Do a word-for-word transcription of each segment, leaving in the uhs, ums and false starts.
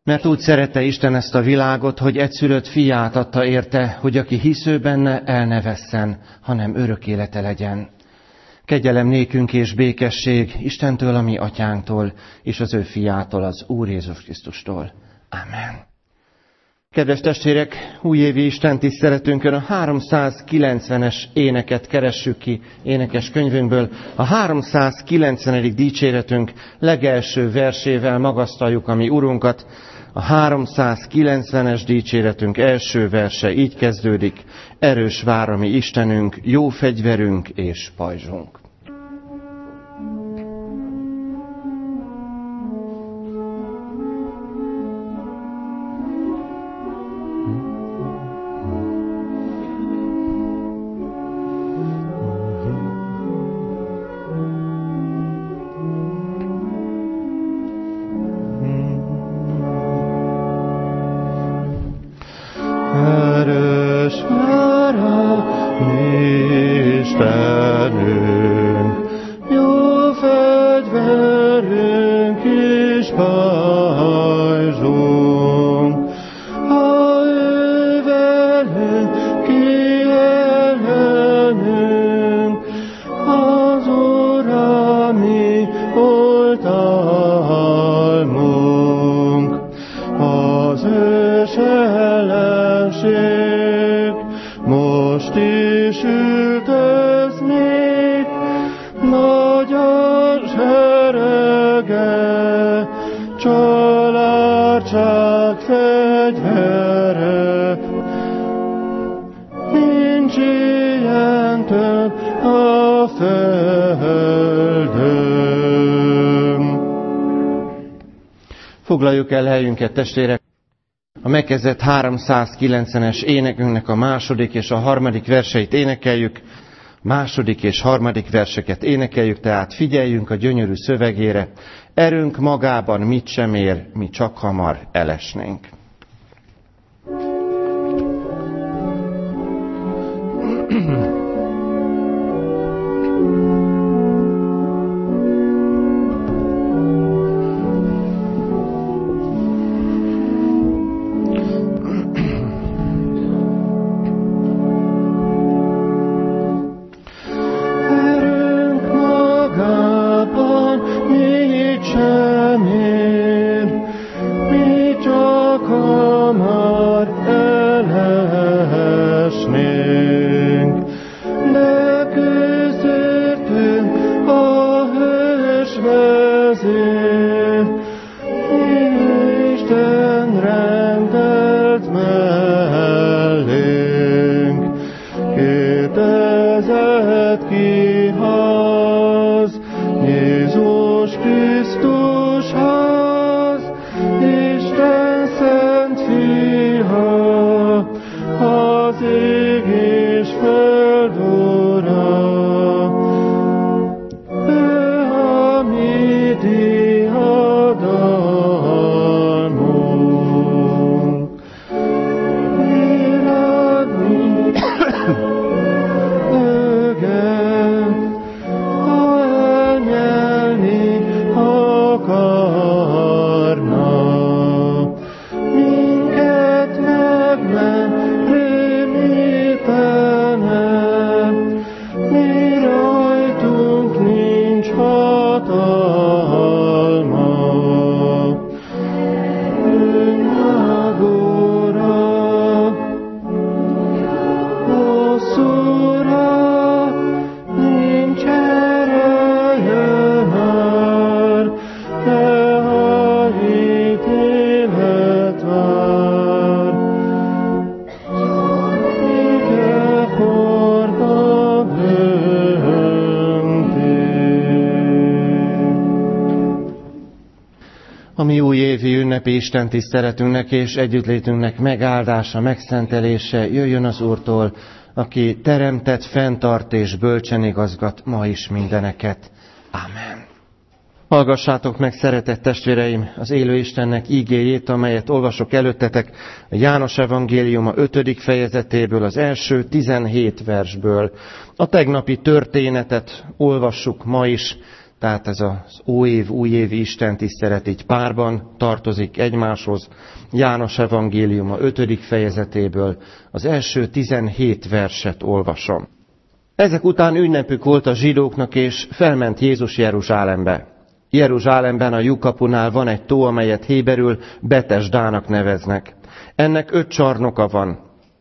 Mert úgy szerette Isten ezt a világot, hogy egyszülött fiát adta érte, hogy aki hisző benne, el ne vesszen, hanem örök élete legyen. Kegyelem nékünk és békesség Istentől, a mi atyánktól, és az ő fiától, az Úr Jézus Krisztustól. Amen. Kedves testvérek, újévi Isten tiszteletünkön a háromszázkilencvenes éneket keressük ki énekes könyvünkből. A háromszázkilencvenedik dicséretünk legelső versével magasztaljuk a mi Urunkat. A háromszázkilencvenes dicséretünk első verse így kezdődik: erős vár a mi Istenünk, jó fegyverünk és pajzsunk. Foglaljuk el helyünket, testvérek! A megkezdett háromszázkilencvenes énekünknek a második és a harmadik verseit énekeljük. Második és harmadik verseket énekeljük, tehát figyeljünk a gyönyörű szövegére. Erőnk magában mit sem ér, mi csak hamar elesnénk. Isten tiszteletünknek és együttlétünknek megáldása, megszentelése jöjjön az Úrtól, aki teremtett, fenntart és bölcsen igazgat ma is mindeneket. Amen. Hallgassátok meg, szeretett testvéreim, az élő Istennek ígéjét, amelyet olvasok előttetek a János evangéliuma ötödik fejezetéből, az első tizenhét versből. A tegnapi történetet olvassuk ma is, tehát ez az óév, újévi istentisztelet így párban tartozik egymáshoz. János evangéliuma ötödik fejezetéből az első tizenhét verset olvasom. Ezek után ünnepük volt a zsidóknak, és felment Jézus Jeruzsálembe. Jeruzsálemben a lyukkapunál van egy tó, amelyet héberül Betesdának neveznek. Ennek öt csarnoka van.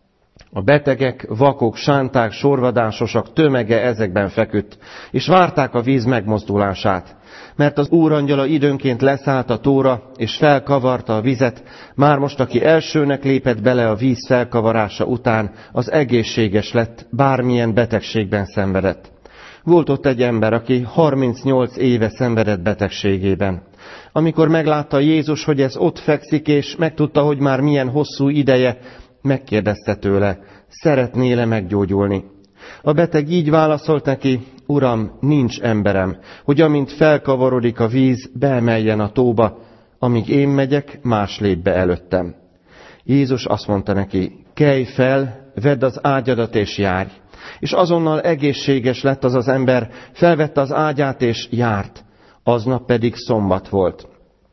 A betegek, vakok, sánták, sorvadásosak tömege ezekben feküdt, és várták a víz megmozdulását. Mert az úrangyala időnként leszállt a tóra, és felkavarta a vizet, már most aki elsőnek lépett bele a víz felkavarása után, az egészséges lett, bármilyen betegségben szenvedett. Volt ott egy ember, aki harmincnyolc éve szenvedett betegségében. Amikor meglátta Jézus, hogy ez ott fekszik, és megtudta, hogy már milyen hosszú ideje, megkérdezte tőle, szeretnél-e meggyógyulni? A beteg így válaszolt neki, Uram, nincs emberem, hogy amint felkavarodik a víz, beemeljen a tóba, amíg én megyek, más lép be előttem. Jézus azt mondta neki, kelj fel, vedd az ágyadat és járj. És azonnal egészséges lett az az ember, felvette az ágyát és járt. Aznap pedig szombat volt.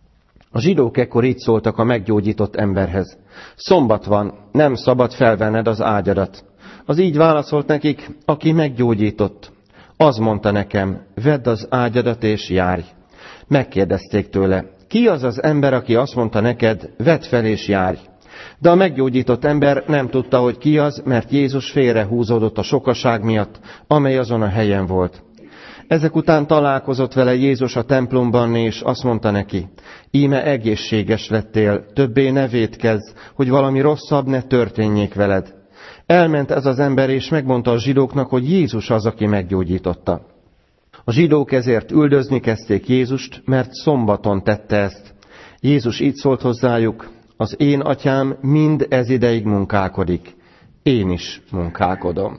A zsidók ekkor így szóltak a meggyógyított emberhez. Szombat van, nem szabad felvenned az ágyadat. Az így válaszolt nekik, aki meggyógyított. Az mondta nekem, vedd az ágyadat és járj. Megkérdezték tőle, ki az az ember, aki azt mondta neked, vedd fel és járj. De a meggyógyított ember nem tudta, hogy ki az, mert Jézus félrehúzódott a sokaság miatt, amely azon a helyen volt. Ezek után találkozott vele Jézus a templomban, és azt mondta neki, íme egészséges lettél, többé ne vétkezz, hogy valami rosszabb ne történjék veled. Elment ez az ember, és megmondta a zsidóknak, hogy Jézus az, aki meggyógyította. A zsidók ezért üldözni kezdték Jézust, mert szombaton tette ezt. Jézus így szólt hozzájuk, az én atyám mind ez ideig munkálkodik, én is munkálkodom.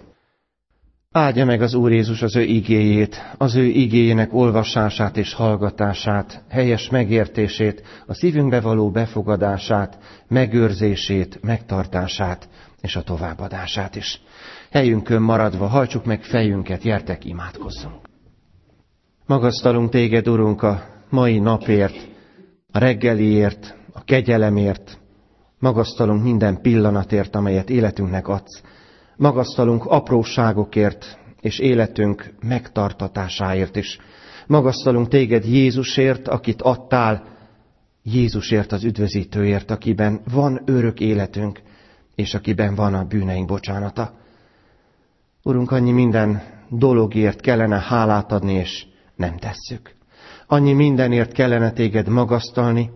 Áldja meg az Úr Jézus az ő igéjét, az ő igéjének olvasását és hallgatását, helyes megértését, a szívünkbe való befogadását, megőrzését, megtartását és a továbbadását is. Helyünkön maradva hajtsuk meg fejünket, gyertek, imádkozzunk. Magasztalunk téged, Urunk, a mai napért, a reggeliért, a kegyelemért, magasztalunk minden pillanatért, amelyet életünknek adsz. Magasztalunk apróságokért és életünk megtartatásáért is. Magasztalunk téged Jézusért, akit adtál, Jézusért az üdvözítőért, akiben van örök életünk, és akiben van a bűneink bocsánata. Urunk, annyi minden dologért kellene hálát adni, és nem tesszük. Annyi mindenért kellene téged magasztalni,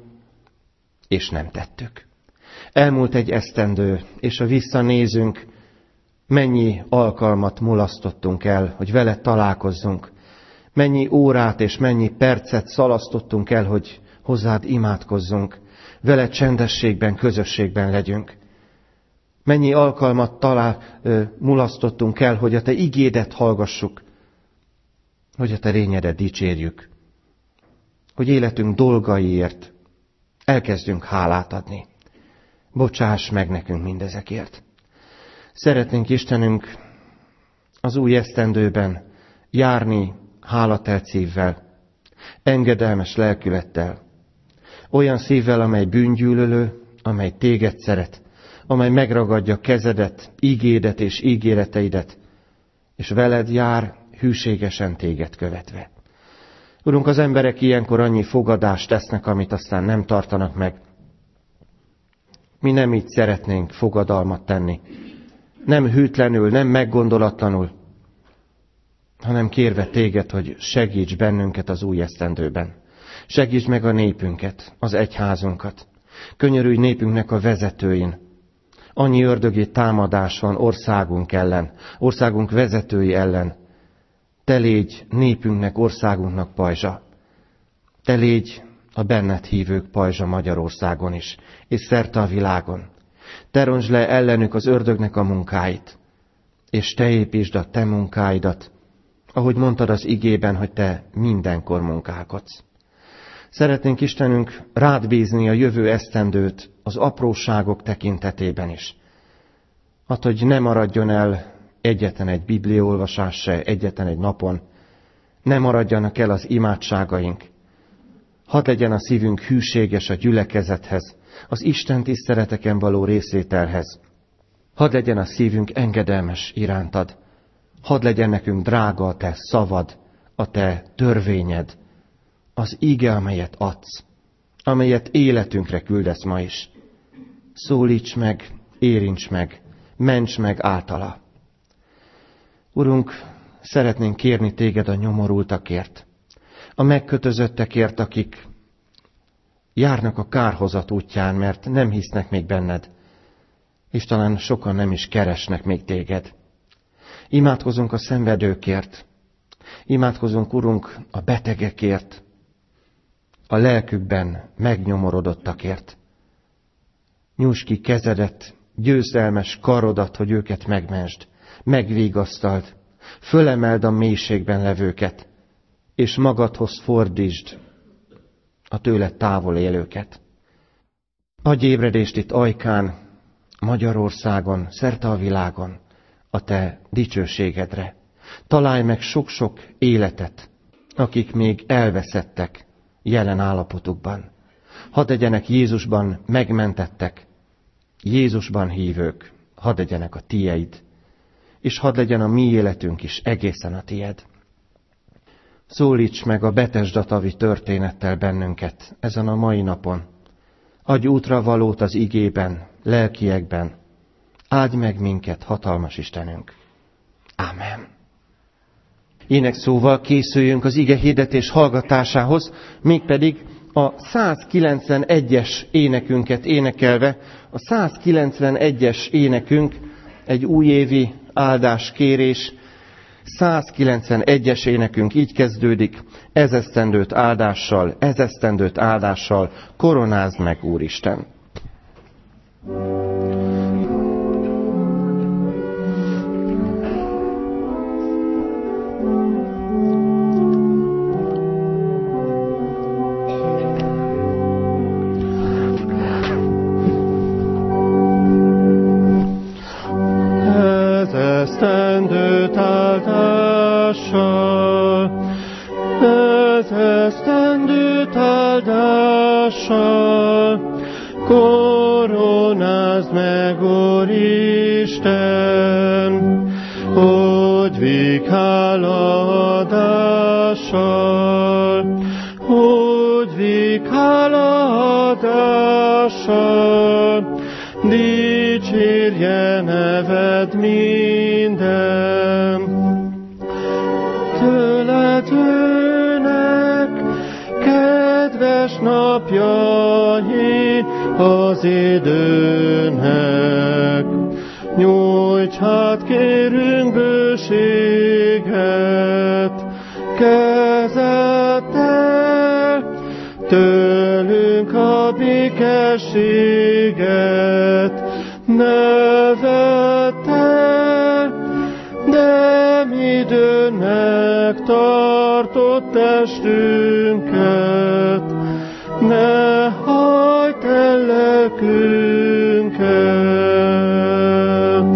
és nem tettük. Elmúlt egy esztendő, és ha visszanézünk, mennyi alkalmat mulasztottunk el, hogy veled találkozzunk. Mennyi órát és mennyi percet szalasztottunk el, hogy hozzád imádkozzunk. Veled csendességben, közösségben legyünk. Mennyi alkalmat talál, ö, mulasztottunk el, hogy a te igédet hallgassuk. Hogy a te lényedet dicsérjük. Hogy életünk dolgaiért elkezdjünk hálát adni. Bocsáss meg nekünk mindezekért. Szeretnénk, Istenünk, az új esztendőben járni hálatelt szívvel, engedelmes lelkülettel, olyan szívvel, amely bűngyűlölő, amely téged szeret, amely megragadja kezedet, ígédet és ígéreteidet, és veled jár hűségesen téged követve. Urunk, az emberek ilyenkor annyi fogadást tesznek, amit aztán nem tartanak meg. Mi nem így szeretnénk fogadalmat tenni. Nem hűtlenül, nem meggondolatlanul, hanem kérve téged, hogy segíts bennünket az új esztendőben. Segíts meg a népünket, az egyházunkat. Könyörülj népünknek a vezetőin. Annyi ördögi támadás van országunk ellen, országunk vezetői ellen. Te légy népünknek, országunknak pajzsa. Te légy a benned hívők pajzsa Magyarországon is, és szerte a világon. Te rontsd le ellenük az ördögnek a munkáit, és te építsd a te munkáidat, ahogy mondtad az igében, hogy te mindenkor munkálkodsz. Szeretnénk, Istenünk, rád bízni a jövő esztendőt az apróságok tekintetében is. Hát, hogy ne maradjon el egyetlen egy bibliaolvasás se, egyetlen egy napon, ne maradjanak el az imádságaink. Hadd legyen a szívünk hűséges a gyülekezethez, az Isten tiszteleteken való részvételhez. Hadd legyen a szívünk engedelmes irántad. Hadd legyen nekünk drága a te szavad, a te törvényed, az íge, amelyet adsz, amelyet életünkre küldesz ma is. Szólíts meg, érints meg, ments meg általa. Urunk, szeretnénk kérni téged a nyomorultakért, a megkötözöttekért, akik járnak a kárhozat útján, mert nem hisznek még benned, és talán sokan nem is keresnek még téged. Imádkozunk a szenvedőkért, imádkozunk, Urunk, a betegekért, a lelkükben megnyomorodottakért. Nyújtsd ki kezedet, győzelmes karodat, hogy őket megmentsd, megvigasztald, fölemeld a mélységben levőket, és magadhoz fordítsd a tőled távol élőket. Adj ébredést itt Ajkán, Magyarországon, szerte a világon, a te dicsőségedre. Találj meg sok-sok életet, akik még elveszettek jelen állapotukban. Hadd legyenek Jézusban megmentettek, Jézusban hívők, hadd legyenek a tieid, és hadd legyen a mi életünk is egészen a tied. Szólíts meg a Betesdatavi történettel bennünket ezen a mai napon. Adj útra valót az igében, lelkiekben. Áldj meg minket, hatalmas Istenünk. Ámen. Énekszóval készüljünk az ige hirdetés hallgatásához, mégpedig a százkilencvenegyes énekünket énekelve. A százkilencvenegyes énekünk egy újévi áldáskérés. százkilencvenegyes énekünk így kezdődik: ezesztendőt áldással, ezesztendőt áldással, koronázd meg, Úristen! Ezesztendőt áldással, ezesztendőt áldással, koronázd meg, Úristen, hogy vég hálaadással, hogy vég hálaadással, dicsérje neved minden. Tőled jönnek kedves napjai az időnek. Nyújts hát, kérünk, bőséget, kezedtel, tőlünk a békességet. Ne vedd el, de midőnek tartott testünket, ne hagyd el lelkünket.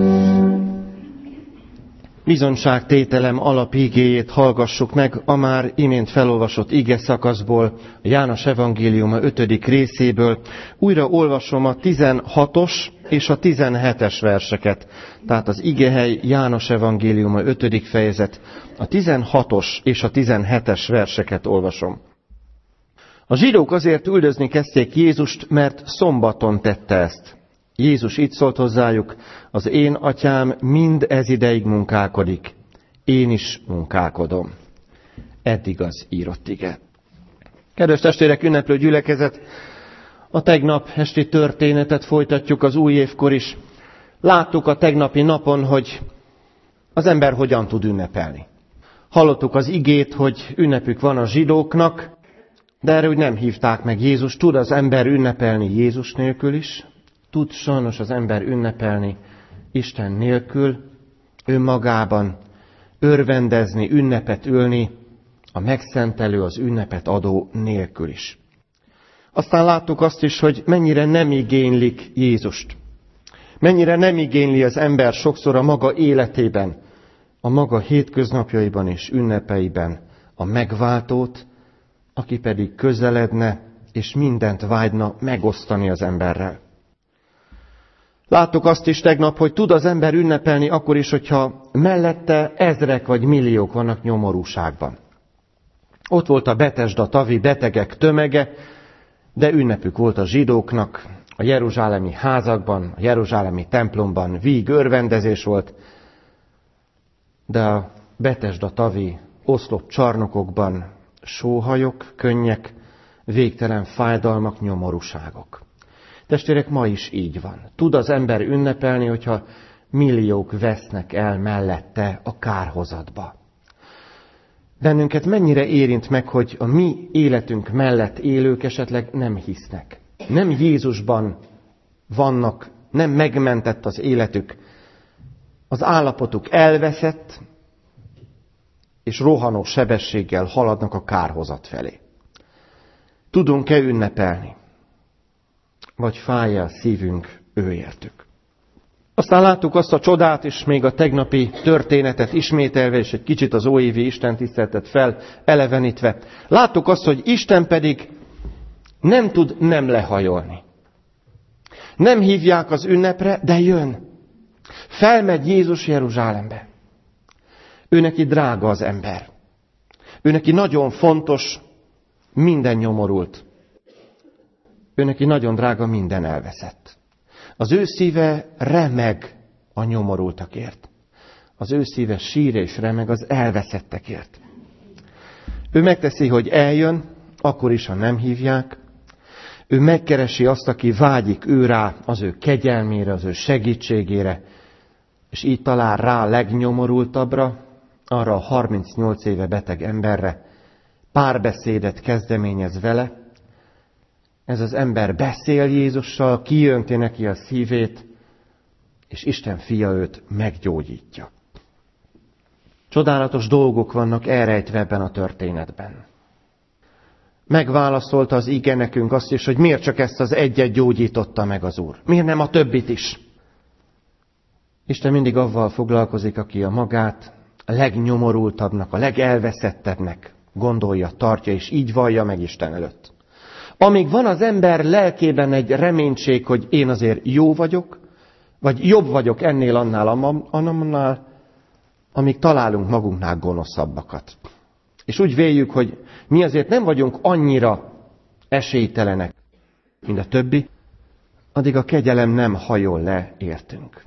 Bizonyságtételem alapigéjét hallgassuk meg a már imént felolvasott ige szakaszból, a János evangéliuma ötödik részéből. Újra olvasom a tizenhatos és a tizenhetes verseket. Tehát az igehely János evangéliuma ötödik fejezet, a tizenhatos és a tizenhetes verseket olvasom. A zsidók azért üldözni kezdték Jézust, mert szombaton tette ezt. Jézus így szólt hozzájuk: az én atyám mind ez ideig munkálkodik, én is munkálkodom. Eddig az írott ige. Kedves testvérek, ünneplő gyülekezet, a tegnap esti történetet folytatjuk az új évkor is. Láttuk a tegnapi napon, hogy az ember hogyan tud ünnepelni. Hallottuk az igét, hogy ünnepük van a zsidóknak, de erre úgy nem hívták meg Jézus. Tud az ember ünnepelni Jézus nélkül is, tud sajnos az ember ünnepelni Isten nélkül, önmagában, örvendezni, ünnepet ülni, a megszentelő, az ünnepet adó nélkül is. Aztán láttuk azt is, hogy mennyire nem igénylik Jézust. Mennyire nem igényli az ember sokszor a maga életében a maga hétköznapjaiban és ünnepeiben a megváltót, aki pedig közeledne és mindent vágyna megosztani az emberrel. Láttuk azt is tegnap, hogy tud az ember ünnepelni akkor is, hogyha mellette ezrek vagy milliók vannak nyomorúságban. Ott volt a Betesda tavi betegek tömege, de ünnepük volt a zsidóknak, a jeruzsálemi házakban, a jeruzsálemi templomban víg örvendezés volt, de a Betesda tavi oszlop csarnokokban sóhajok, könnyek, végtelen fájdalmak, nyomorúságok. Testvérek, ma is így van. Tud az ember ünnepelni, hogyha milliók vesznek el mellette a kárhozatba. Bennünket mennyire érint meg, hogy a mi életünk mellett élők esetleg nem hisznek. Nem Jézusban vannak, nem megmentett az életük. Az állapotuk elveszett, és rohanó sebességgel haladnak a kárhozat felé. Tudunk-e ünnepelni? Vagy fáj a szívünk őértük? Aztán láttuk azt a csodát, és még a tegnapi történetet ismételve, és egy kicsit az óévi istentiszteletet fel elevenítve. Láttuk azt, hogy Isten pedig nem tud nem lehajolni. Nem hívják az ünnepre, de jön. Felmegy Jézus Jeruzsálembe. Ő neki drága az ember. Ő neki nagyon fontos minden nyomorult. Ő neki nagyon drága minden elveszett. Az ő szíve remeg a nyomorultakért. Az ő szíve sír és remeg az elveszettekért. Ő megteszi, hogy eljön, akkor is, ha nem hívják. Ő megkeresi azt, aki vágyik ő rá, az ő kegyelmére, az ő segítségére, és így talál rá legnyomorultabbra, arra a harmincnyolc éve beteg emberre, párbeszédet kezdeményez vele. Ez az ember beszél Jézussal, kijönti neki a szívét, és Isten fia őt meggyógyítja. Csodálatos dolgok vannak elrejtve ebben a történetben. Megválaszolta az ige nekünk azt is, hogy miért csak ezt az egyet gyógyította meg az Úr. Miért nem a többit is? Isten mindig avval foglalkozik, aki a magát a legnyomorultabbnak, a legelveszettebbnek gondolja, tartja, és így vallja meg Isten előtt. Amíg van az ember lelkében egy reménység, hogy én azért jó vagyok, vagy jobb vagyok ennél, annál, annál, amíg találunk magunknál gonoszabbakat. És úgy véljük, hogy mi azért nem vagyunk annyira esélytelenek, mint a többi, addig a kegyelem nem hajol le értünk.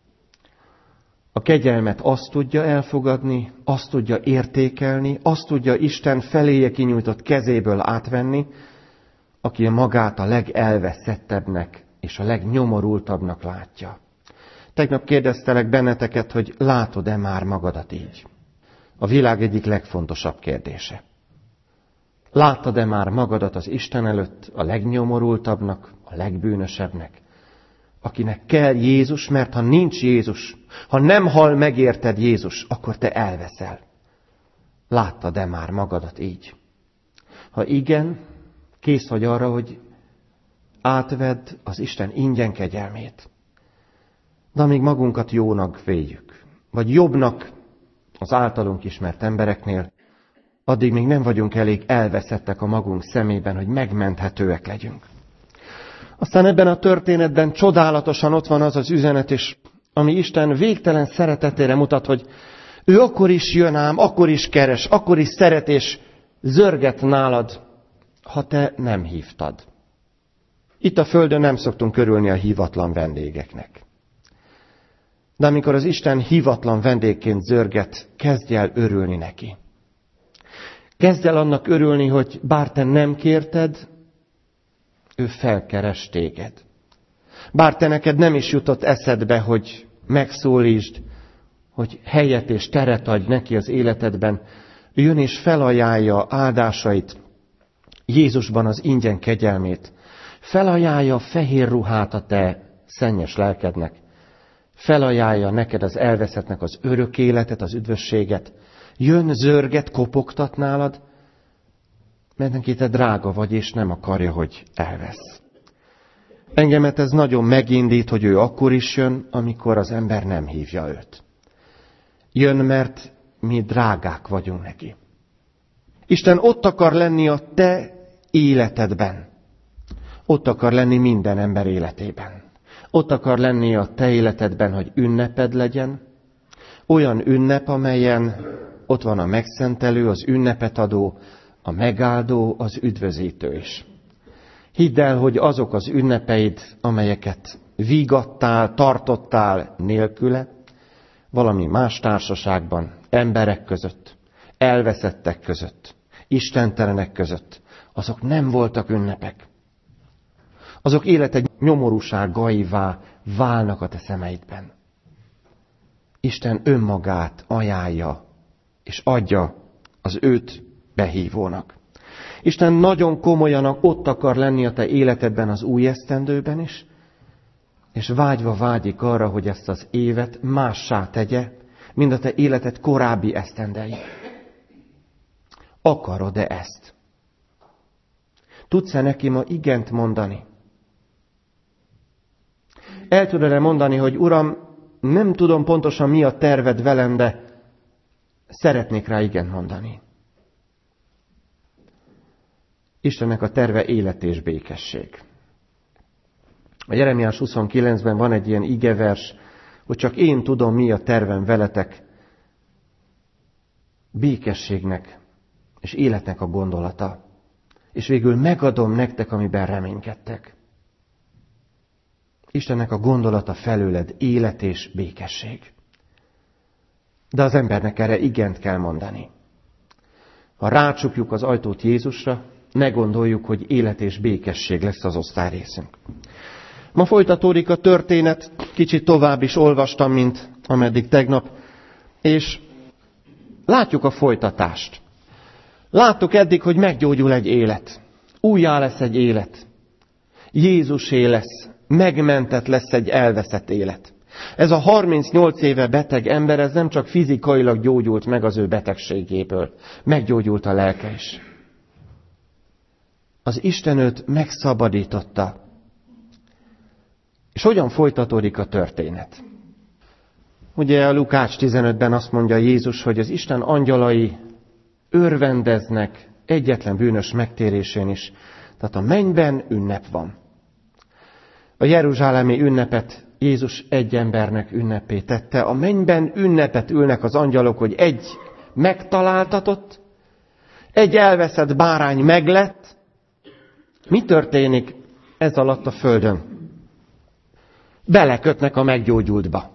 A kegyelmet azt tudja elfogadni, azt tudja értékelni, azt tudja Isten feléje kinyújtott kezéből átvenni, aki a magát a legelveszettebbnek és a legnyomorultabbnak látja. Tegnap kérdeztelek benneteket, hogy látod-e már magadat így? A világ egyik legfontosabb kérdése. Láttad-e már magadat az Isten előtt a legnyomorultabbnak, a legbűnösebbnek, akinek kell Jézus, mert ha nincs Jézus, ha nem hal megérted Jézus, akkor te elveszel. Láttad-e már magadat így? Ha igen, kész vagy arra, hogy átvedd az Isten ingyen kegyelmét. De amíg magunkat jónak véljük, vagy jobbnak az általunk ismert embereknél, addig még nem vagyunk elég elveszettek a magunk szemében, hogy megmenthetőek legyünk. Aztán ebben a történetben csodálatosan ott van az az üzenet is, ami Isten végtelen szeretetére mutat, hogy ő akkor is jön ám, akkor is keres, akkor is szeret és zörget nálad, ha te nem hívtad. Itt a földön nem szoktunk örülni a hívatlan vendégeknek. De amikor az Isten hívatlan vendégként zörget, kezdj el örülni neki. Kezdj el annak örülni, hogy bár te nem kérted, ő felkeres téged. Bár te neked nem is jutott eszedbe, hogy megszólítsd, hogy helyet és teret adj neki az életedben, ő jön és felajánlja áldásait, Jézusban az ingyen kegyelmét. Felajánlja a fehér ruhát a te szennyes lelkednek. Felajánlja neked az elveszettnek az örök életet, az üdvösséget. Jön, zörget, kopogtat nálad, mert neki te drága vagy, és nem akarja, hogy elvesz. Engemet ez nagyon megindít, hogy ő akkor is jön, amikor az ember nem hívja őt. Jön, mert mi drágák vagyunk neki. Isten ott akar lenni a te életedben. Ott akar lenni minden ember életében. Ott akar lenni a te életedben, hogy ünneped legyen. Olyan ünnep, amelyen ott van a megszentelő, az ünnepet adó, a megáldó, az üdvözítő is. Hidd el, hogy azok az ünnepeid, amelyeket vígattál, tartottál nélküle, valami más társaságban, emberek között, elveszettek között, istentelenek között, azok nem voltak ünnepek. Azok életek nyomorúságaivá válnak a te szemeidben. Isten önmagát ajánlja, és adja az őt behívónak. Isten nagyon komolyan ott akar lenni a te életedben az új esztendőben is, és vágyva vágyik arra, hogy ezt az évet mássá tegye, mint a te életed korábbi esztendei. Akarod-e ezt? Tudsz-e neki ma igent mondani? El tudod-e mondani, hogy Uram, nem tudom pontosan mi a terved velem, de szeretnék rá igent mondani. Istennek a terve élet és békesség. A Jeremiás huszonkilencben van egy ilyen igevers, hogy csak én tudom, mi a tervem veletek, békességnek és életnek a gondolata. És végül megadom nektek, amiben reménykedtek. Istennek a gondolata felőled élet és békesség. De az embernek erre igent kell mondani. Ha rácsukjuk az ajtót Jézusra, ne gondoljuk, hogy élet és békesség lesz az osztályrészünk. Ma folytatódik a történet, kicsit tovább is olvastam, mint ameddig tegnap, és látjuk a folytatást. Láttuk eddig, hogy meggyógyul egy élet. Újjá lesz egy élet. Jézusé lesz. Megmentett lesz egy elveszett élet. Ez a harmincnyolc éve beteg ember, ez nem csak fizikailag gyógyult meg az ő betegségéből. Meggyógyult a lelke is. Az Isten őt megszabadította. És hogyan folytatódik a történet? Ugye a Lukács tizenötben azt mondja Jézus, hogy az Isten angyalai örvendeznek egyetlen bűnös megtérésén is. Tehát a mennyben ünnep van. A jeruzsálemi ünnepet Jézus egy embernek ünnepé tette. A mennyben ünnepet ülnek az angyalok, hogy egy megtaláltatott, egy elveszett bárány meglett. Mi történik ez alatt a földön? Belekötnek a meggyógyultba.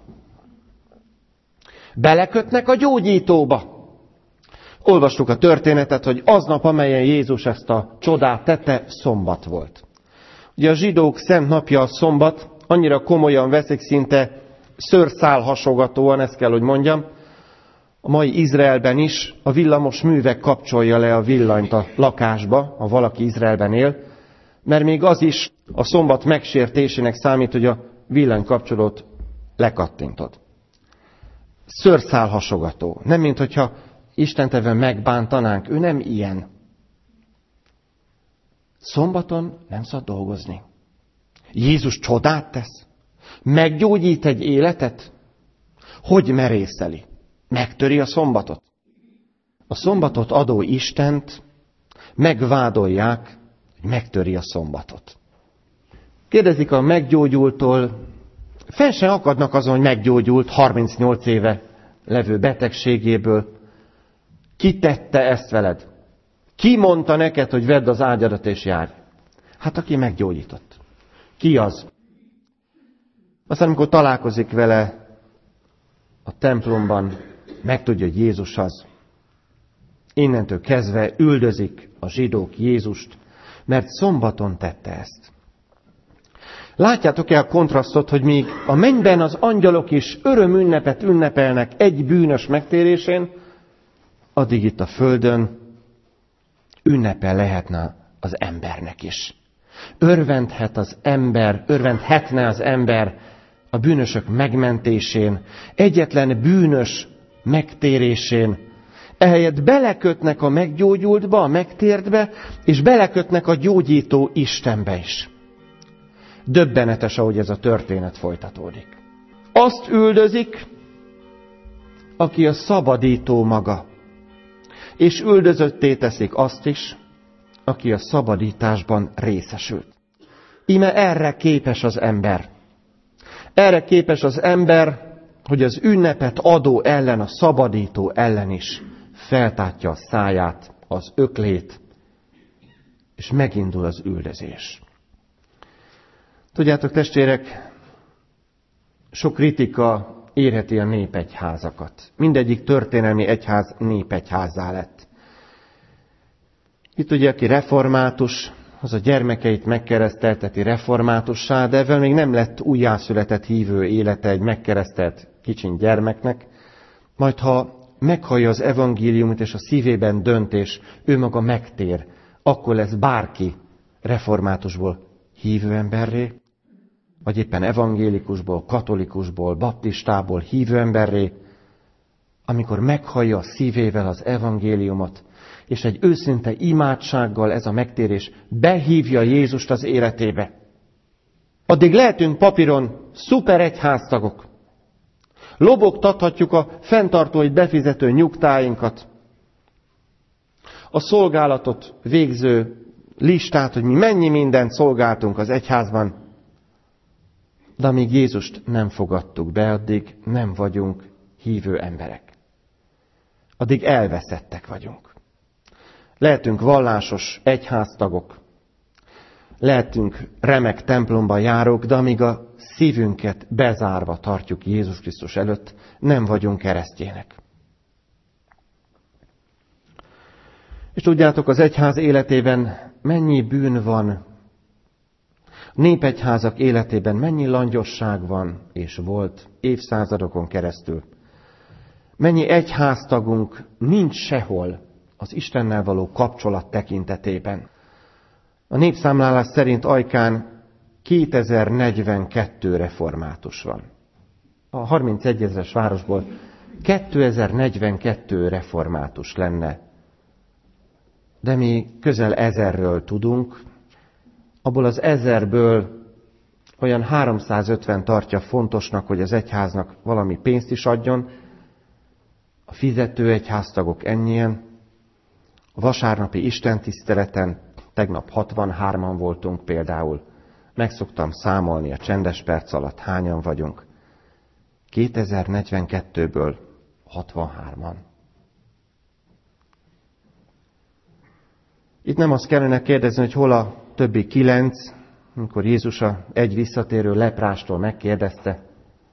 Belekötnek a gyógyítóba. Olvastuk a történetet, hogy aznap, amelyen Jézus ezt a csodát tette, szombat volt. Ugye a zsidók szent napja a szombat, annyira komolyan veszik, szinte szőrszálhasogatóan, ezt kell, hogy mondjam. A mai Izraelben is a villamos művek kapcsolja le a villanyt a lakásba, ha valaki Izraelben él, mert még az is a szombat megsértésének számít, hogy a villanykapcsolót lekattintod. Szőrszálhasogató. Nem, mint hogyha Istentevően megbántanánk. Ő nem ilyen. Szombaton nem szabad dolgozni. Jézus csodát tesz. Meggyógyít egy életet. Hogy merészeli? Megtöri a szombatot. A szombatot adó Istent megvádolják, hogy megtöri a szombatot. Kérdezik a meggyógyultól, fel se akadnak azon, hogy meggyógyult harmincnyolc éve levő betegségéből. Ki tette ezt veled? Ki mondta neked, hogy vedd az ágyadat és járj? Hát aki meggyógyított. Ki az? Aztán amikor találkozik vele a templomban, megtudja, hogy Jézus az. Innentől kezdve üldözik a zsidók Jézust, mert szombaton tette ezt. Látjátok-e a kontrasztot, hogy még a mennyben az angyalok is örömünnepet ünnepelnek egy bűnös megtérésén, addig itt a földön ünnepe lehetne az embernek is. Örvendhet az ember, örvendhetne az ember a bűnösök megmentésén, egyetlen bűnös megtérésén. Ehelyett belekötnek a meggyógyultba, a megtértbe, és belekötnek a gyógyító Istenbe is. Döbbenetes, ahogy ez a történet folytatódik. Azt üldözik, aki a szabadító maga, és üldözötté teszik azt is, aki a szabadításban részesült. Íme erre képes az ember. Erre képes az ember, hogy az ünnepet adó ellen, a szabadító ellen is feltátja a száját, az öklét, és megindul az üldözés. Tudjátok, testvérek, sok kritika érheti a népegyházakat. Mindegyik történelmi egyház népegyházzá lett. Itt ugye, aki református, az a gyermekeit megkeresztelteti reformátussá, de ezzel még nem lett újjászületett hívő élete egy megkeresztelt kicsin gyermeknek. Majd ha meghallja az evangéliumot és a szívében döntés, ő maga megtér, akkor lesz bárki reformátusból hívő emberré, vagy éppen evangélikusból, katolikusból, baptistából hívő emberré, amikor meghallja a szívével az evangéliumot, és egy őszinte imádsággal ez a megtérés behívja Jézust az életébe. Addig lehetünk papíron szuper egyháztagok. Lobogtathatjuk a fenntartói befizető nyugtáinkat, a szolgálatot végző listát, hogy mi mennyi mindent szolgáltunk az egyházban, de amíg Jézust nem fogadtuk be, addig nem vagyunk hívő emberek. Addig elveszettek vagyunk. Lehetünk vallásos egyháztagok, lehetünk remek templomban járók, de amíg a szívünket bezárva tartjuk Jézus Krisztus előtt, nem vagyunk keresztjének. És tudjátok, az egyház életében mennyi bűn van, a népegyházak életében mennyi langyosság van és volt évszázadokon keresztül. Mennyi egyháztagunk nincs sehol az Istennel való kapcsolat tekintetében. A népszámlálás szerint Ajkán kétezer-negyvenkettő református van. A harmincegyezres városból kétezer-negyvenkettő református lenne. De mi közel ezerről tudunk, abból az ezerből olyan háromszázötven tartja fontosnak, hogy az egyháznak valami pénzt is adjon. A fizető egyháztagok ennyien. A vasárnapi istentiszteleten tegnap hatvanhárman voltunk például. Meg szoktam számolni a csendes perc alatt, hányan vagyunk. kétezer-negyvenkettőből hatvanhárman. Itt nem azt kellene kérdezni, hogy hol a többi kilenc, amikor Jézus a egy visszatérő leprástól megkérdezte.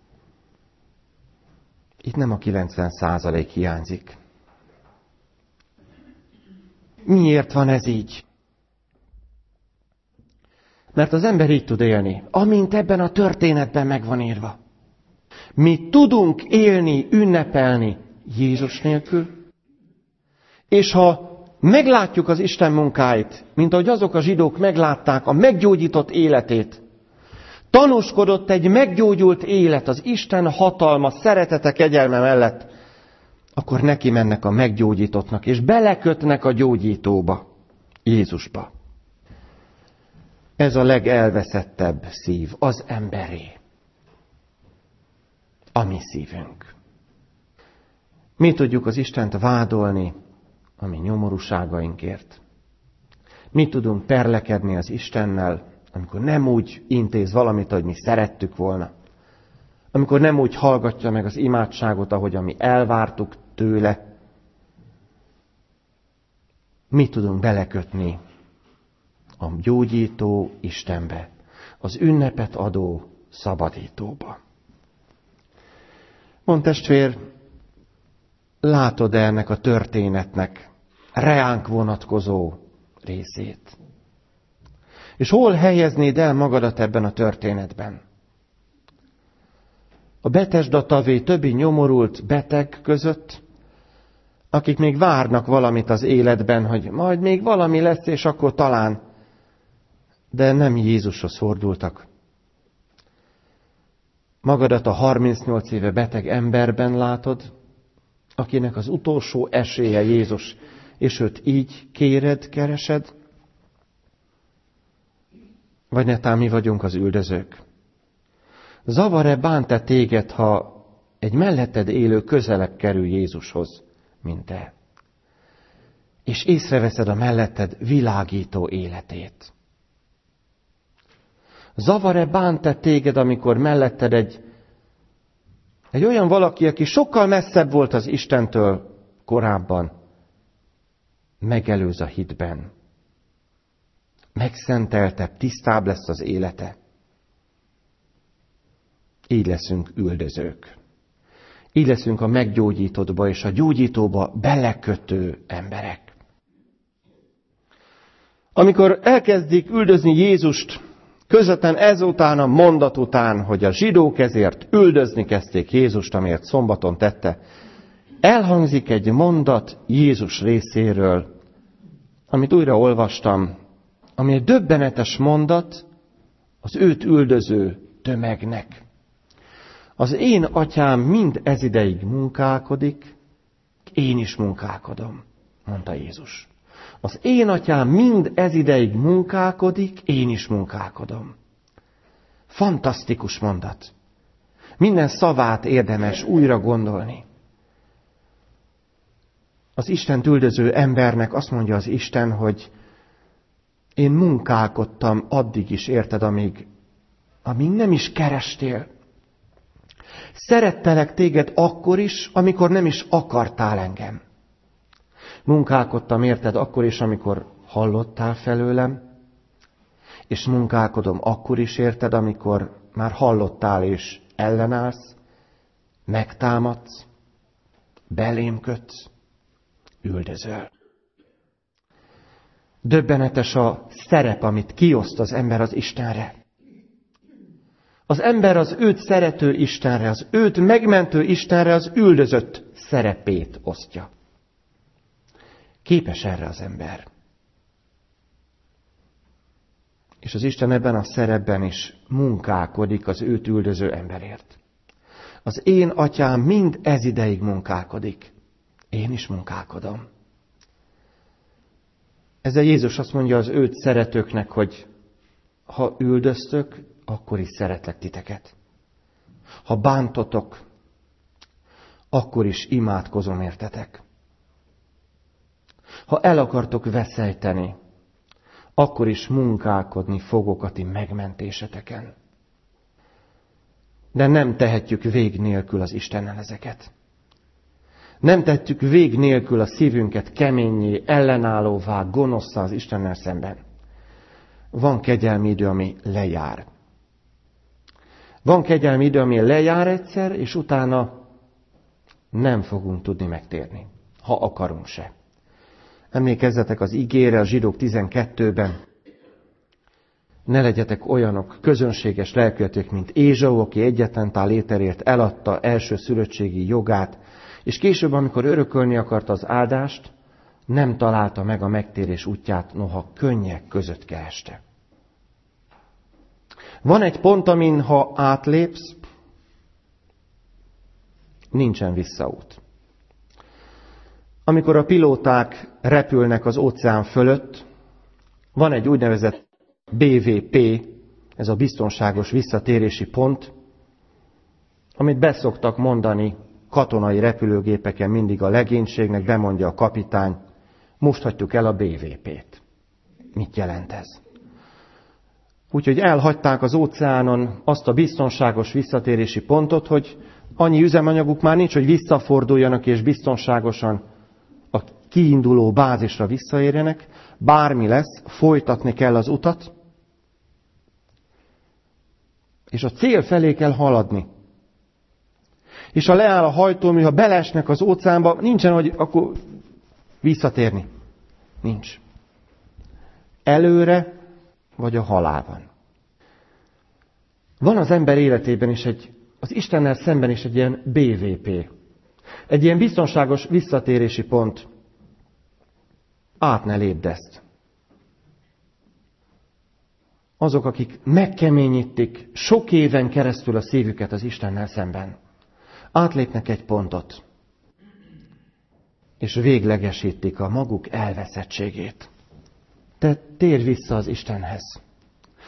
Itt nem a kilencven százalék hiányzik. Miért van ez így? Mert az ember így tud élni, amint ebben a történetben meg van írva. Mi tudunk élni, ünnepelni Jézus nélkül, és ha meglátjuk az Isten munkáit, mint ahogy azok a zsidók meglátták a meggyógyított életét, tanúskodott egy meggyógyult élet az Isten hatalma, szeretete, kegyelme mellett, akkor neki mennek a meggyógyítottnak, és belekötnek a gyógyítóba, Jézusba. Ez a legelveszettebb szív, az emberé. A mi szívünk. Mi tudjuk az Istent vádolni a mi nyomorúságainkért. Mi tudunk perlekedni az Istennel, amikor nem úgy intéz valamit, ahogy mi szerettük volna. Amikor nem úgy hallgatja meg az imádságot, ahogy mi elvártuk tőle. Mi tudunk belekötni a gyógyító Istenbe, az ünnepet adó szabadítóba. Mond testvér, látod ennek a történetnek reánk vonatkozó részét? És hol helyeznéd el magadat ebben a történetben? A Betesda tavé többi nyomorult beteg között, akik még várnak valamit az életben, hogy majd még valami lesz, és akkor talán, de nem Jézushoz fordultak. Magadat a harmincnyolc éve beteg emberben látod, akinek az utolsó esélye Jézus, és őt így kéred, keresed? Vagy netán mi vagyunk az üldözők? Zavar-e, bánt-e téged, ha egy melletted élő közelebb kerül Jézushoz, mint te. És észreveszed a melletted világító életét. Zavar-e, bánt-e téged, amikor melletted egy, egy olyan valaki, aki sokkal messzebb volt az Istentől korábban, megelőz a hitben. Megszenteltebb, tisztább lesz az élete. Így leszünk üldözők. Így leszünk a meggyógyítottba és a gyógyítóba belekötő emberek. Amikor elkezdik üldözni Jézust, közvetlen ezután a mondat után, hogy a zsidók ezért üldözni kezdték Jézust, amért szombaton tette, elhangzik egy mondat Jézus részéről, amit újra olvastam, ami egy döbbenetes mondat az őt üldöző tömegnek. Az én atyám mind ezideig munkálkodik, én is munkálkodom, mondta Jézus. Az én atyám mind ezideig munkálkodik, én is munkálkodom. Fantasztikus mondat. Minden szavát érdemes újra gondolni. Az Istent üldöző embernek azt mondja az Isten, hogy én munkálkodtam addig is, érted, amíg, amíg nem is kerestél. Szerettelek téged akkor is, amikor nem is akartál engem. Munkálkodtam, érted, akkor is, amikor hallottál felőlem, és munkálkodom akkor is, érted, amikor már hallottál és ellenállsz, megtámadsz, belém kötsz, üldözöl. Döbbenetes a szerep, amit kioszt az ember az Istenre. Az ember az őt szerető Istenre, az őt megmentő Istenre az üldözött szerepét osztja. Képes erre az ember. És az Isten ebben a szerepben is munkálkodik az őt üldöző emberért. Az én atyám mind ezideig munkálkodik. Én is munkálkodom. Ezzel Jézus azt mondja az őt szeretőknek, hogy ha üldöztök, akkor is szeretlek titeket. Ha bántotok, akkor is imádkozom értetek. Ha el akartok veszejteni, akkor is munkálkodni fogok a ti megmentéseteken. De nem tehetjük vég nélkül az Istennel ezeket. Nem tehetjük vég nélkül a szívünket keménnyé, ellenállóvá, gonoszszá az Istennel szemben. Van kegyelmi idő, ami lejár. Van kegyelmi idő, ami lejár egyszer, és utána nem fogunk tudni megtérni, ha akarunk se. Emlékezzetek az igére a Zsidók tizenkettőben. Ne legyetek olyanok közönséges lelkületek, mint Ézsau, aki egyetlentál éterért eladta első szülöttségi jogát, és később, amikor örökölni akarta az áldást, nem találta meg a megtérés útját, noha könnyek között kereste. Van egy pont, amin ha átlépsz, nincsen visszaút. Amikor a pilóták repülnek az óceán fölött, van egy úgynevezett bé vé pé, ez a biztonságos visszatérési pont, amit beszoktak mondani katonai repülőgépeken mindig a legénységnek, bemondja a kapitány, most hagytuk el a bé vé pét. Mit jelent ez? Úgyhogy elhagyták az óceánon azt a biztonságos visszatérési pontot, hogy annyi üzemanyaguk már nincs, hogy visszaforduljanak és biztonságosan a kiinduló bázisra visszaérjenek. Bármi lesz, folytatni kell az utat, és a cél felé kell haladni. És ha leáll a hajtómű, ha beleesnek az óceánba, nincsen, hogy akkor visszatérni. Nincs. Előre vagy a halál van. Van az ember életében is egy, az Istennel szemben is egy ilyen bé vé pé. Egy ilyen biztonságos visszatérési pont. Át ne lépd ezt. Azok, akik megkeményítik sok éven keresztül a szívüket az Istennel szemben, átlépnek egy pontot, és véglegesítik a maguk elveszettségét. Te térj vissza az Istenhez.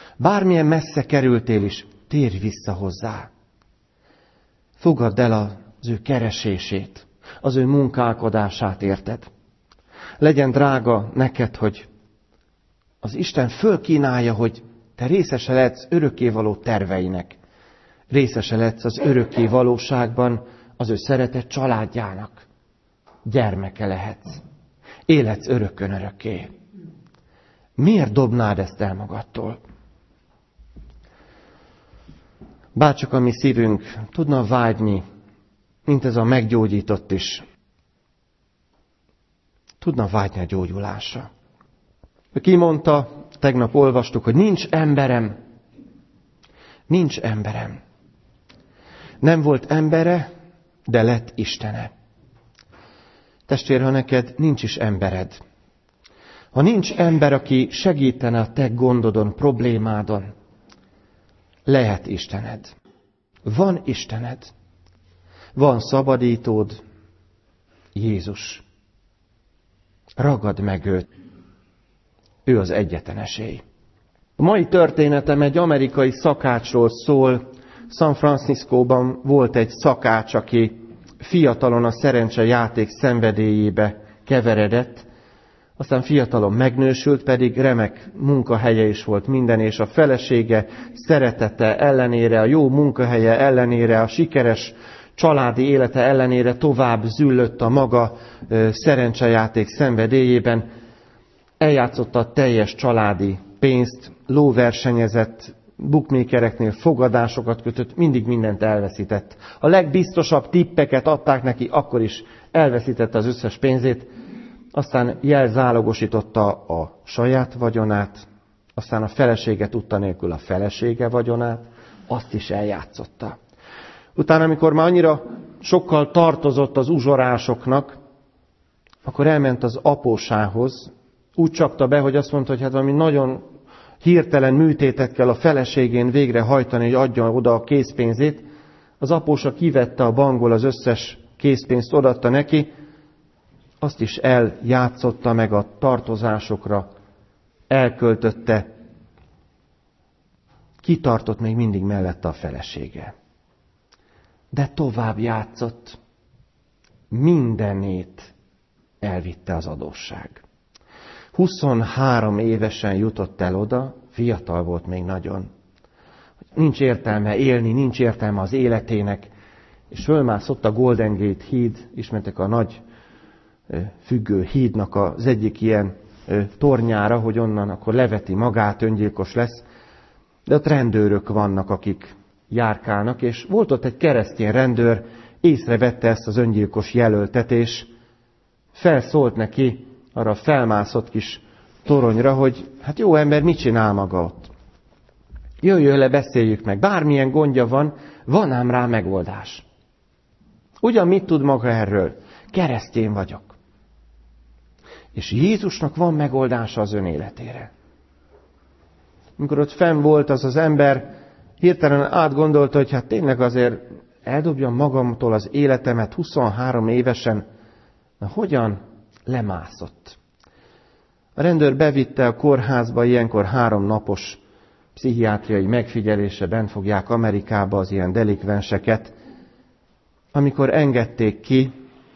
Bármilyen messze kerültél is, térj vissza hozzá. Fogadd el a az ő keresését, az ő munkálkodását, érted? Legyen drága neked, hogy az Isten fölkínálja, hogy te részese lehetsz örökkévaló terveinek. Részese lehetsz az örökké valóságban az ő szeretett családjának. Gyermeke lehetsz. Életsz örökkön örökké. Miért dobnád ezt el magadtól? Bárcsak a mi szívünk tudna vágyni, mint ez a meggyógyított is. Tudna vágyni a gyógyulásra. Ki mondta, tegnap olvastuk, hogy nincs emberem. Nincs emberem. Nem volt embere, de lett Istene. Testvér, ha neked nincs is embered, ha nincs ember, aki segítene a te gondodon, problémádon, lehet Istened. Van Istened. Van szabadítód, Jézus. Ragad meg őt. Ő az egyetlen esély. A mai történetem egy amerikai szakácsról szól. San Franciscóban volt egy szakács, aki fiatalon a szerencsejáték szenvedélyébe keveredett, aztán fiatalon megnősült, pedig remek munkahelye is volt minden, és a felesége szeretete ellenére, a jó munkahelye ellenére, a sikeres családi élete ellenére tovább züllött a maga szerencsejáték szenvedélyében. Eljátszotta a teljes családi pénzt, lóversenyezett, bookmakereknél fogadásokat kötött, mindig mindent elveszített. A legbiztosabb tippeket adták neki, akkor is elveszítette az összes pénzét, aztán jelzálogosította a saját vagyonát, aztán a felesége tudta nélkül a felesége vagyonát, azt is eljátszotta. Utána, amikor már annyira sokkal tartozott az uzsorásoknak, akkor elment az apósához, úgy csapta be, hogy azt mondta, hogy hát valami nagyon hirtelen műtétet kell a feleségén végrehajtani, hogy adja oda a készpénzét. Az apósa kivette a bankból az összes készpénzt, odaadta neki, azt is eljátszotta meg a tartozásokra, elköltötte. Kitartott még mindig mellette a felesége. De tovább játszott. Mindenét elvitte az adósság. huszonhárom évesen jutott el oda, fiatal volt még nagyon. Nincs értelme élni, nincs értelme az életének, és fölmászott a Golden Gate híd, ismertek a nagy függő hídnak az egyik ilyen tornyára, hogy onnan akkor leveti magát, öngyilkos lesz. De ott rendőrök vannak, akik járkálnak, és volt ott egy keresztény rendőr, észrevette ezt az öngyilkos jelöltet, és felszólt neki arra a felmászott kis toronyra, hogy hát jó ember, mit csinál maga ott? Jöjjön le, beszéljük meg. Bármilyen gondja van, van ám rá megoldás. Ugyan mit tud maga erről? Keresztény vagyok. És Jézusnak van megoldása az ön életére. Amikor ott fenn volt az az ember, hirtelen átgondolta, hogy hát tényleg azért eldobjam magamtól az életemet huszonhárom évesen. Na hogyan lemászott? A rendőr bevitte a kórházba, ilyenkor három napos pszichiátriai megfigyelése, bent fogják Amerikába az ilyen delikvenseket. Amikor engedték ki,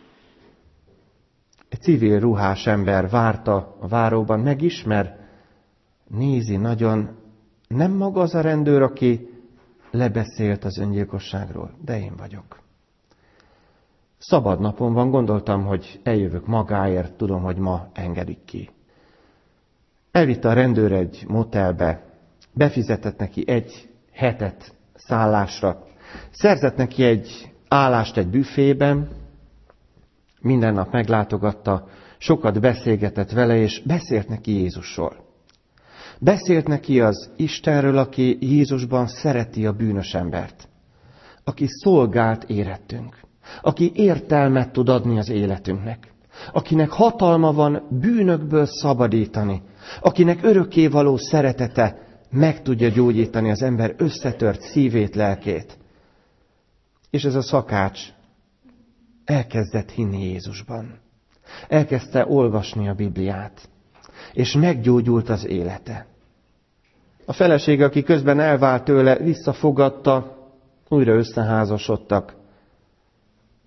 egy civil ruhás ember várta a váróban, megismer, nézi nagyon, nem maga az a rendőr, aki lebeszélt az öngyilkosságról, de én vagyok. Szabad napon van, gondoltam, hogy eljövök magáért, tudom, hogy ma engedik ki. Elvitte a rendőr egy motelbe, befizetett neki egy hetet szállásra, szerzett neki egy állást egy büfében, minden nap meglátogatta, sokat beszélgetett vele, és beszélt neki Jézusról. Beszélt neki az Istenről, aki Jézusban szereti a bűnös embert, aki szolgált érettünk, aki értelmet tud adni az életünknek, akinek hatalma van bűnökből szabadítani, akinek örökkévaló szeretete meg tudja gyógyítani az ember összetört szívét, lelkét. És ez a szakács elkezdett hinni Jézusban. Elkezdte olvasni a Bibliát, és meggyógyult az élete. A felesége, aki közben elvált tőle, visszafogadta, újra összeházasodtak.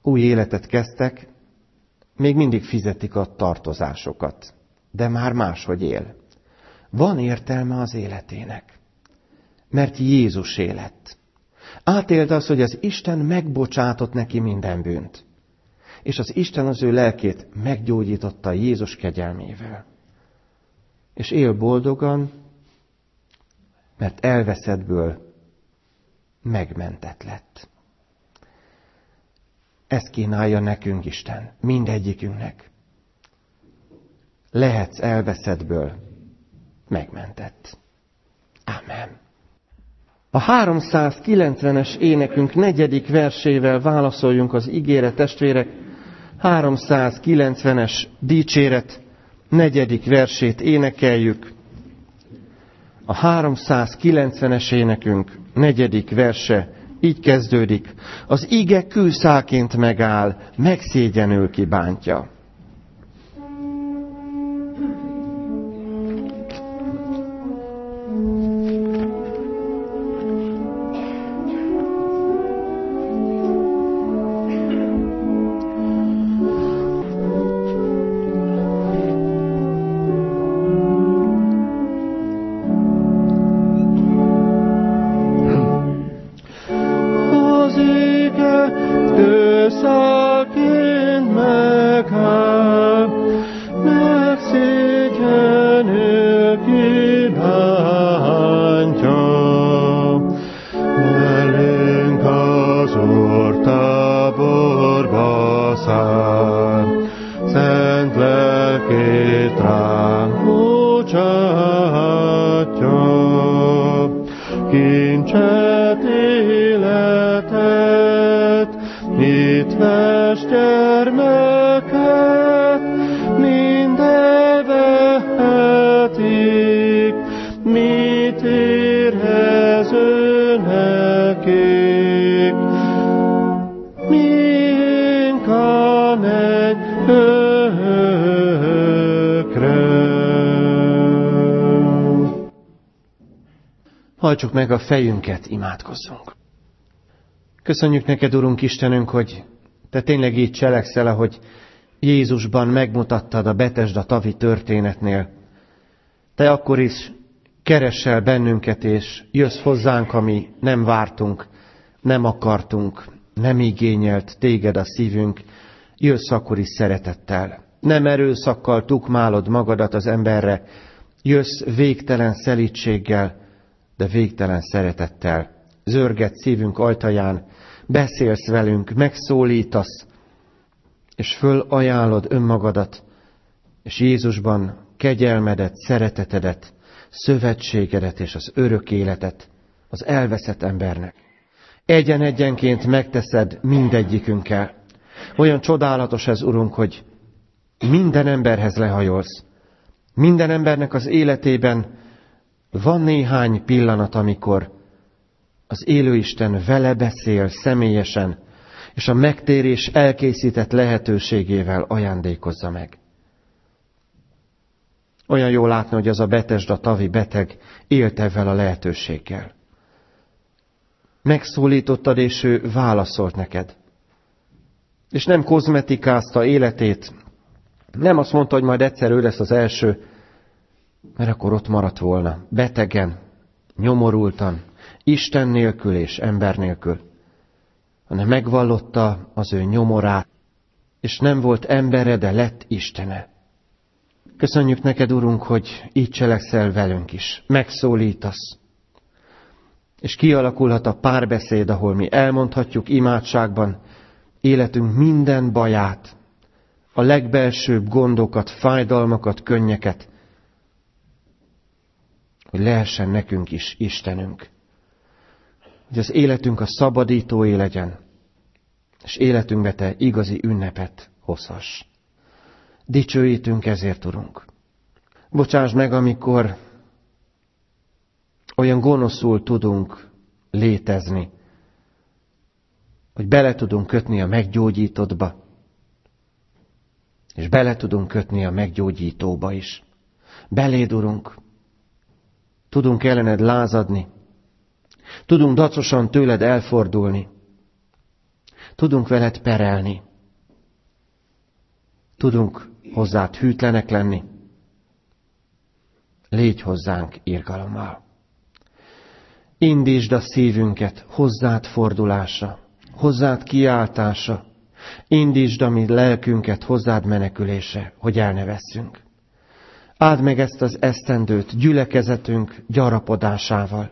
új életet kezdtek, még mindig fizetik a tartozásokat, de már máshogy él. Van értelme az életének, mert Jézus élet. Átélte az, hogy az Isten megbocsátott neki minden bűnt, és az Isten az ő lelkét meggyógyította Jézus kegyelmével. És él boldogan, mert elveszettből megmentett lett. Ezt kínálja nekünk Isten, mindegyikünknek. Lehetsz elveszettből megmentett. Ámen. A háromszázkilencvenes énekünk negyedik versével válaszoljunk az igére, testvérek. háromszázkilencvenes dicséret negyedik versét énekeljük. A háromszázkilencvenes énekünk negyedik verse így kezdődik. Az ige kőszálként megáll, megszégyenül ki bántja. Hajtsuk meg a fejünket, imádkozzunk. Köszönjük neked, Urunk Istenünk, hogy te tényleg így cselekszel, ahogy Jézusban megmutattad a Betesda tavi történetnél. Te akkor is keresel bennünket, és jössz hozzánk, ami nem vártunk, nem akartunk, nem igényelt téged a szívünk, jössz akkor is szeretettel. Nem erőszakkal tukmálod magadat az emberre, jössz végtelen szelídséggel, de végtelen szeretettel. Zörget szívünk ajtaján, beszélsz velünk, megszólítasz, és fölajánlod önmagadat, és Jézusban kegyelmedet, szeretetedet, szövetségedet és az örök életet az elveszett embernek. Egyen-egyenként megteszed mindegyikünkkel. Olyan csodálatos ez, Urunk, hogy minden emberhez lehajolsz. Minden embernek az életében van néhány pillanat, amikor az élőisten vele beszél személyesen, és a megtérés elkészített lehetőségével ajándékozza meg. Olyan jó látni, hogy az a Betesda tavi beteg élt ezzel a lehetőséggel. Megszólítottad, és ő válaszolt neked. És nem kozmetikázta életét, nem azt mondta, hogy majd egyszer ő lesz az első, mert akkor ott maradt volna, betegen, nyomorultan, Isten nélkül és ember nélkül, hanem megvallotta az ő nyomorát, és nem volt embere, de lett Istene. Köszönjük neked, Urunk, hogy így cselekszel velünk is, megszólítasz, és kialakulhat a párbeszéd, ahol mi elmondhatjuk imádságban életünk minden baját, a legbelsőbb gondokat, fájdalmakat, könnyeket, hogy lehessen nekünk is Istenünk. Hogy az életünk a szabadítóé legyen, és életünkbe te igazi ünnepet hozhass. Dicsőítünk ezért, Urunk. Bocsáss meg, amikor olyan gonoszul tudunk létezni, hogy bele tudunk kötni a meggyógyítottba, és bele tudunk kötni a meggyógyítóba is. Beléd, Urunk, tudunk ellened lázadni, tudunk dacosan tőled elfordulni, Tudunk veled perelni. Tudunk hozzád hűtlenek lenni. Légy hozzánk irgalommal. Indítsd a szívünket hozzád fordulásra, hozzád kiáltásra. Indítsd a mi lelkünket hozzád menekülésre, hogy el ne vesszünk. Áld meg ezt az esztendőt gyülekezetünk gyarapodásával.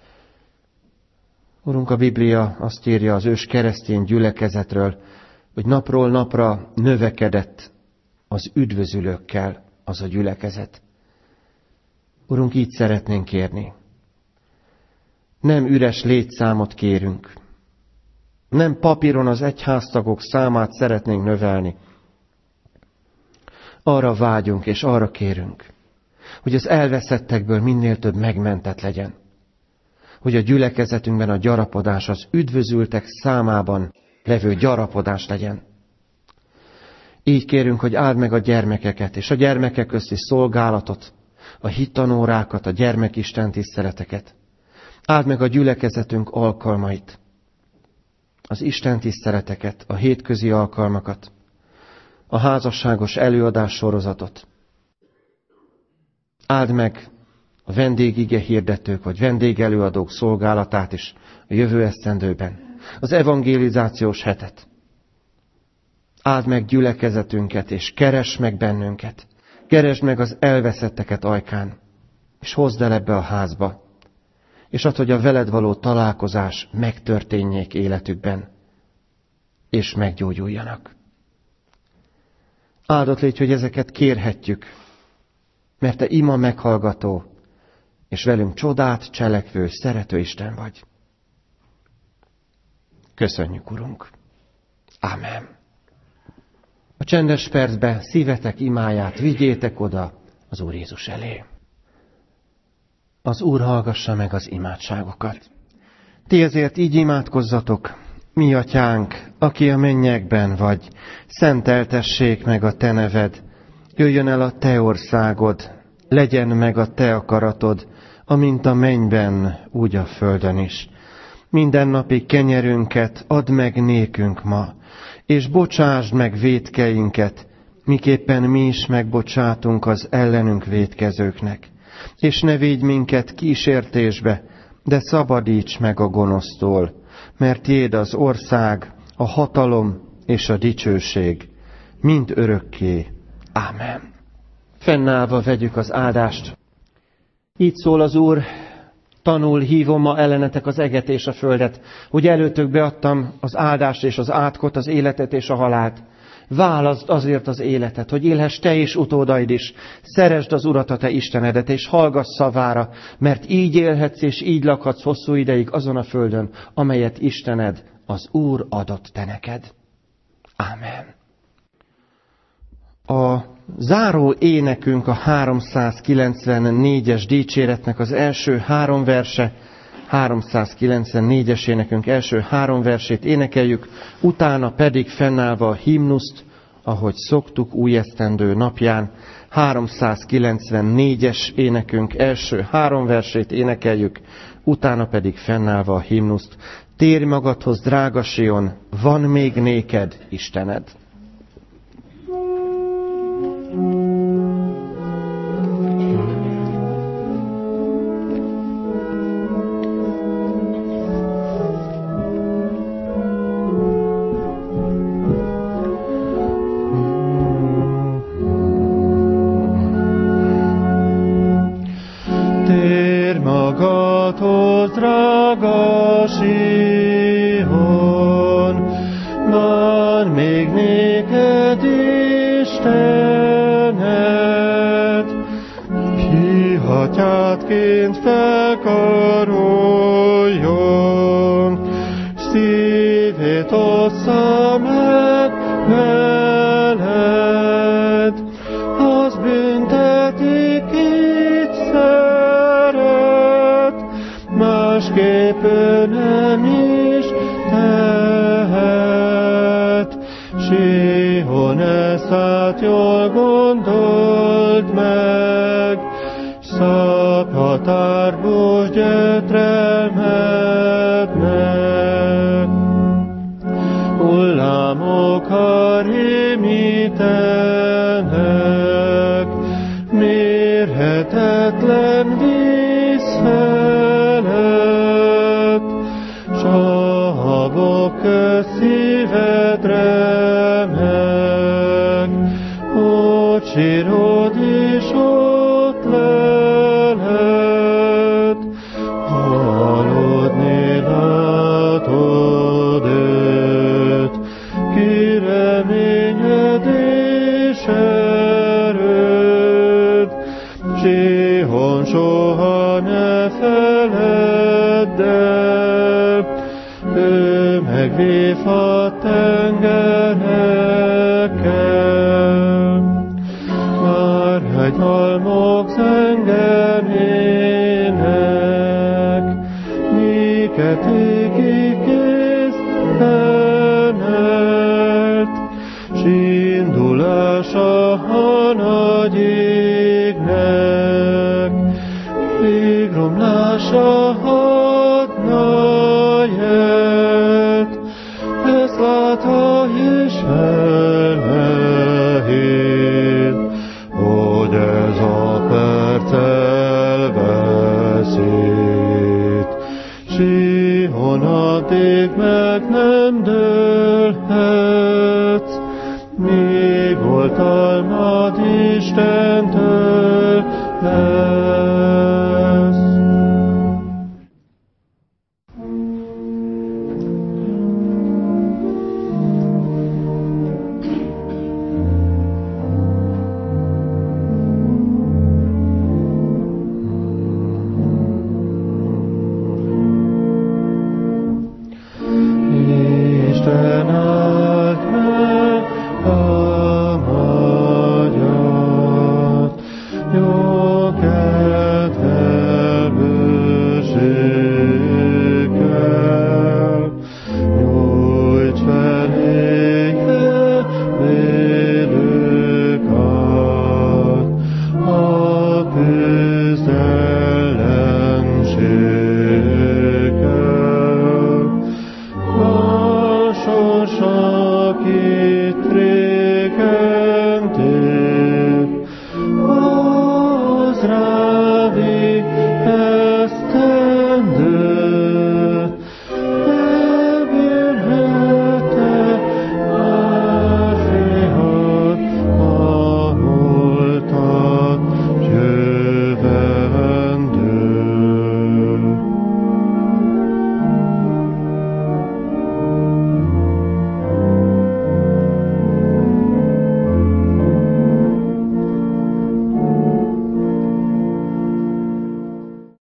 Urunk, a Biblia azt írja az ős keresztény gyülekezetről, hogy napról napra növekedett az üdvözülőkkel az a gyülekezet. Urunk, így szeretnénk kérni. Nem üres létszámot kérünk. Nem papíron az egyháztagok számát szeretnénk növelni. Arra vágyunk és arra kérünk, hogy az elveszettekből minél több megmentett legyen. Hogy a gyülekezetünkben a gyarapodás az üdvözültek számában levő gyarapodás legyen. Így kérünk, hogy áld meg a gyermekeket és a gyermekek közti szolgálatot, a hittanórákat, a gyermekisten tiszteleteket. Áld meg a gyülekezetünk alkalmait, az Isten tiszteleteket, a hétközi alkalmakat, a házasságos előadás sorozatot. Áld meg a vendégige hirdetők vagy vendégelőadók szolgálatát is a jövő esztendőben, az evangelizációs hetet. Áld meg gyülekezetünket, és keresd meg bennünket. Keresd meg az elveszetteket ajkán, és hozd el ebbe a házba, és add, hogy a veled való találkozás megtörténjék életükben, és meggyógyuljanak. Áldott légy, hogy ezeket kérhetjük, mert te ima meghallgató, és velünk csodát cselekvő, szerető Isten vagy. Köszönjük, Urunk! Ámen. A csendes percbe szívetek imáját vigyétek oda az Úr Jézus elé. Az Úr hallgassa meg az imádságokat. Ti ezért így imádkozzatok: mi atyánk, aki a mennyekben vagy, szenteltessék meg a te neved, jöjjön el a te országod, legyen meg a te akaratod, amint a mennyben, úgy a földön is. Mindennapi kenyerünket add meg nékünk ma, és bocsásd meg vétkeinket, miképpen mi is megbocsátunk az ellenünk vétkezőknek. És ne védj minket kísértésbe, de szabadíts meg a gonosztól, mert tiéd az ország, a hatalom és a dicsőség, mind örökké. Ámen. Fennállva vegyük az áldást. Így szól az Úr: tanul hívom ma ellenetek az eget és a földet, hogy előttök beadtam az áldást és az átkot, az életet és a halált. Válaszd azért az életet, hogy élhess te és utódaid is. Szeresd az Urat, a te Istenedet, és hallgass szavára, mert így élhetsz és így lakhatsz hosszú ideig azon a földön, amelyet Istened, az Úr adott te neked. Ámen. A záró énekünk a háromszázkilencvennégyes dicséretnek az első három verse, háromszázkilencvennégyes énekünk első három versét énekeljük, utána pedig fennállva a himnuszt, ahogy szoktuk újesztendő napján, háromszázkilencvennégyes énekünk első három versét énekeljük, utána pedig fennállva a himnuszt. Térj magadhoz, drága Sion, van még néked Istened. Feddel, ő megvív a tengereken. Már hegyhalmok zengenének, miket égi késztenet, s indulása a nagy égnek, végromlása adna jelt, ezt látva és elnehéd, hogy ez a perc elveszít. Sion addig meg nem dőlhetsz, míg oltalmad Istentől lesz.